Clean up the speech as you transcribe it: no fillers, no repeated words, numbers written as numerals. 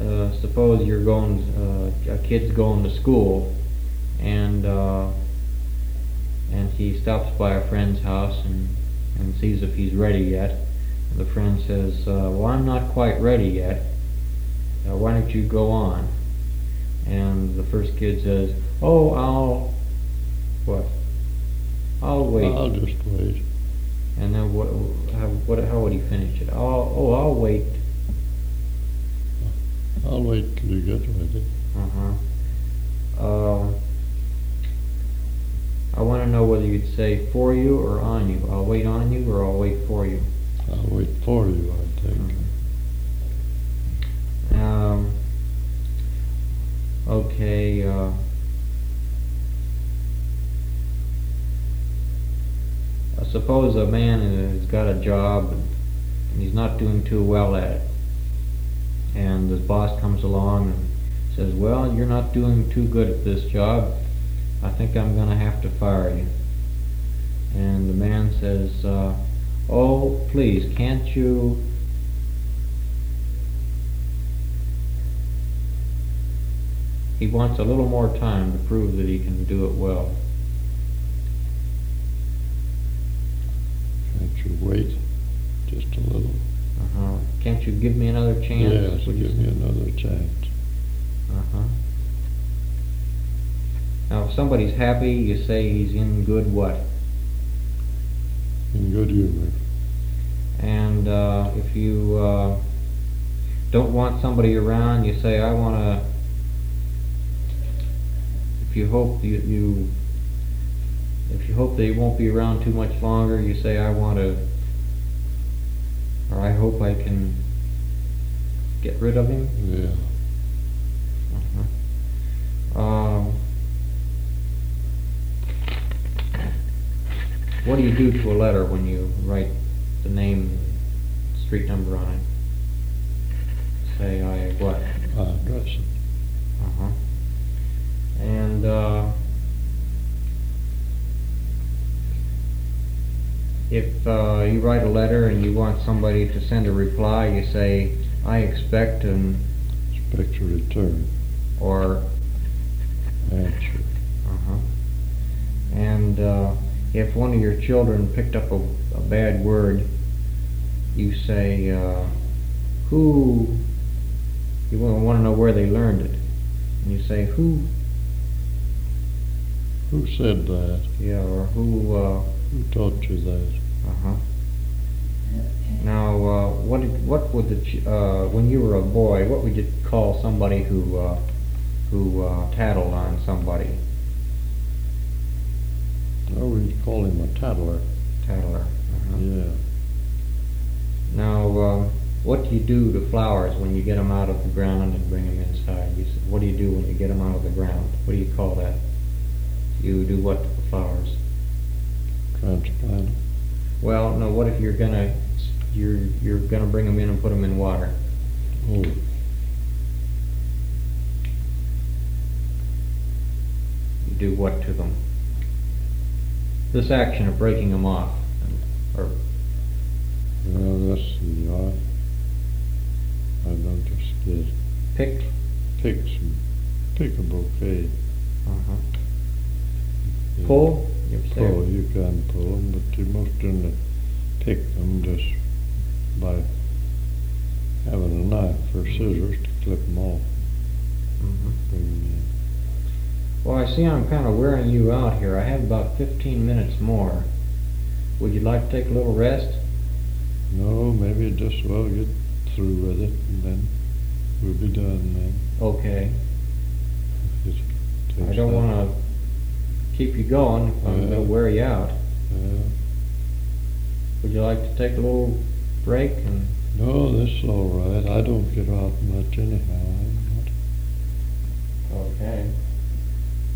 suppose you're going, a kid's going to school, and he stops by a friend's house and sees if he's ready yet. And the friend says, well, I'm not quite ready yet. Why don't you go on? And the first kid says, oh, I'll wait. I'll just wait. And then how would he finish it? I'll wait. I'll wait till you get ready. I want to know whether you'd say for you or on you. I'll wait on you or I'll wait for you. I'll wait for you, I think. Okay. Suppose a man has got a job and he's not doing too well at it. And the boss comes along and says, well, you're not doing too good at this job. I think I'm going to have to fire you. And the man says, oh, please, can't you... He wants a little more time to prove that he can do it well. Can't you wait just a little? Can't you give me another chance? Yes, give me another chance. Now, if somebody's happy, you say he's in good what? In good humor. And if you don't want somebody around, you say, I want to... If you hope if you hope they won't be around too much longer, you say, I want to... Or I hope I can get rid of him? Yeah. What do you do to a letter when you write the name, street number on it? Say, I what? Address it. And if you write a letter and you want somebody to send a reply, you say, I expect an... Expect a return. Or... Answer. And if one of your children picked up a bad word, you say, who... You want to know where they learned it. And you say, who... Who said that? Yeah, or who taught you that? Now, what would when you were a boy, what would you call somebody who tattled on somebody? Oh, we'd call him a tattler. Tattler. Yeah. Now, what do you do to flowers when you get them out of the ground and bring them inside? What do you do when you get them out of the ground? What do you call that? You do what to the flowers? Transplant. Well, no. What if you're gonna bring them in and put them in water? Oh. You do what to them? This action of breaking them off, or... Well, that's the I don't just get... Pick Pick a bouquet. Yeah. Pull? Pull, you can pull them, but you must only pick them just by having a knife or scissors to clip them off. Bring them in. Well, I see I'm kind of wearing you out here. I have about 15 minutes more. Would you like to take a little rest? No, maybe just get through with it, and then we'll be done then. Okay. I don't want to keep you going if I'm going to wear you out. Would you like to take a little break? No, this is all right. I don't get out much anyhow. Okay.